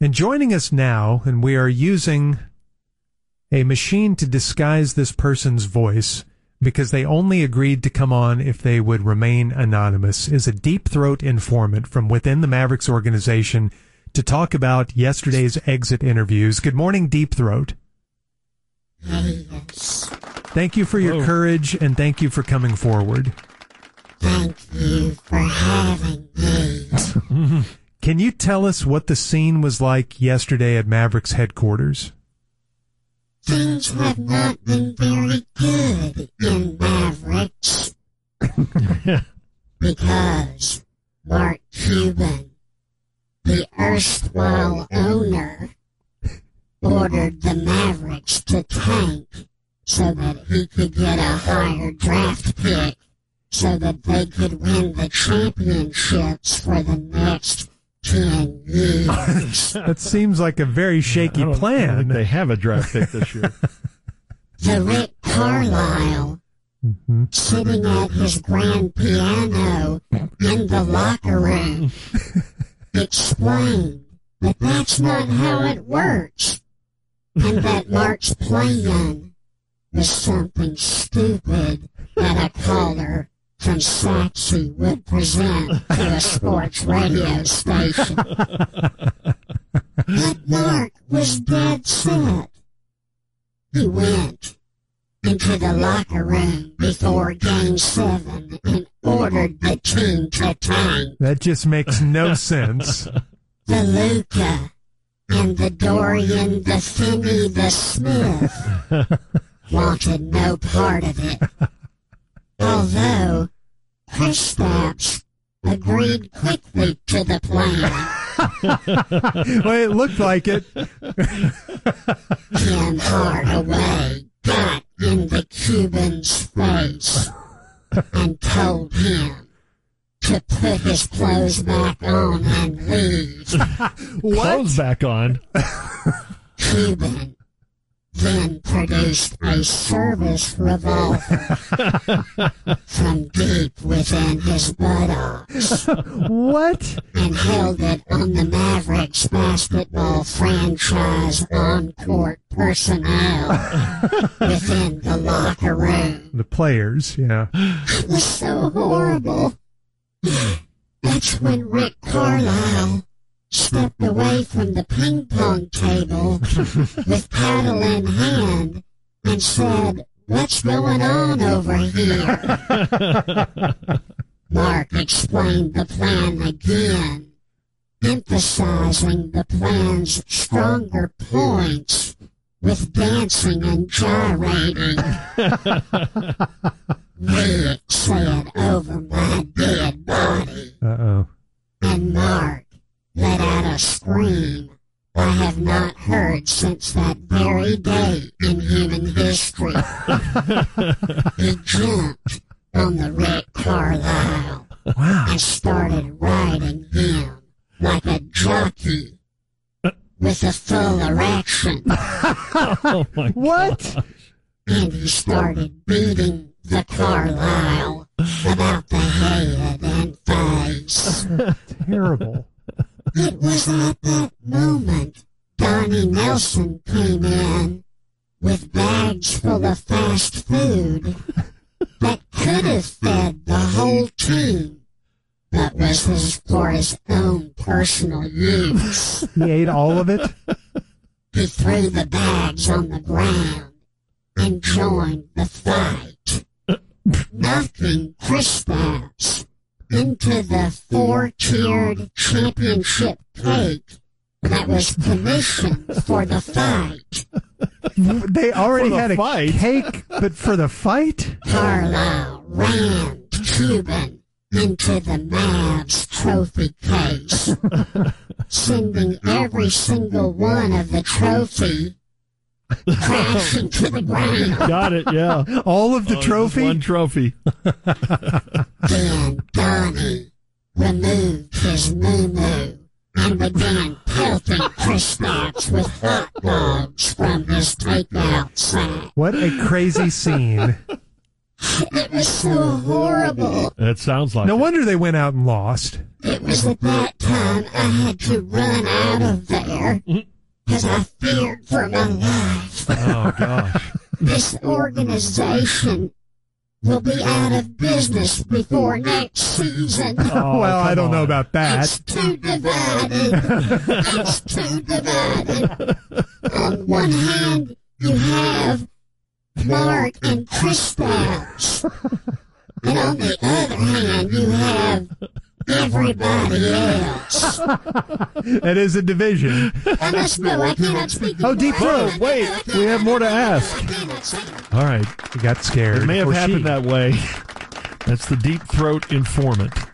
And joining us now, and we are using a machine to disguise this person's voice because they only agreed to come on if they would remain anonymous, is a Deep Throat informant from within the Mavericks organization to talk about yesterday's exit interviews. Good morning, Deep Throat. Yes. Thank you for your courage, and thank you for coming forward. Thank you for having me. Can you tell us what the scene was like yesterday at Mavericks headquarters? Things have not been very good in Mavericks because Mark Cuban, the erstwhile owner, ordered the Mavericks to tank so that he could get a higher draft pick so that they could win the championships for the next 10 years. That seems like a very shaky plan. I think they have a draft pick this year. The Rick Carlisle, sitting at his grand piano in the locker room, explained that that's not how it works, and that Mark's plan was something stupid that a caller from Saxy would present to a sports radio station. But Mark was dead set. He went into the locker room before Game 7 and ordered the team to tank. That just makes no sense. The Luca and the Dorian, the Finney, the Smith wanted no part of it. Although Kristaps agreed quickly to the plan. Well, it looked like it. Tim Hardaway got in the Cuban's face and told him to put his clothes back on and leave. Clothes back on? Cuban then produced a service revolver from deep within his buttocks. What? And held it on the Mavericks basketball franchise on-court personnel within the locker room. The players, yeah. It was so horrible. That's when Rick Carlisle stepped away from the ping-pong table with paddle in hand and said, "What's going on over here?" Mark explained the plan again, emphasizing the plan's stronger points with dancing and gyrating. Rick said, "Over my dead body." Uh-oh. And Mark let out a scream I have not heard since that very day in human history. He jumped on the Rick Carlisle and started riding him like a jockey with a full erection. Oh my What? God. And he started beating the Carlisle about the head and face. Terrible. It was at that moment Donnie Nelson came in with bags full of fast food that could have fed the whole team, but was for his own personal use. He ate all of it? He threw the bags on the ground and joined the fight, knocking Kristaps into the 4-tiered championship cake that was commissioned for the fight. They already For the had a fight? cake, but for the fight? Carlisle rammed Cuban into the Mavs trophy case, sending every single one of the trophy crashing to the ground. Got it, yeah. All of the Just trophy? one trophy. Then Donnie removed his moo-moo and began pelting Kristaps with hot dogs from his takeout sack. What a crazy scene. It was so horrible. It sounds like No it. wonder they went out and lost. It was at that time I had to run out of there. there because I feared for my life. Oh, gosh. This organization will be out of business before next season. Oh, well, I come don't know on. about that. It's too divided. It's too divided. On one hand, you have Mark and Kristaps. And on the other hand, you have everybody else. It is a division. I must know I cannot speak. Oh, Deep Throat. Wait, we have more to ask. All right, you got scared. It may have Or happened she. that way. That's the Deep Throat informant.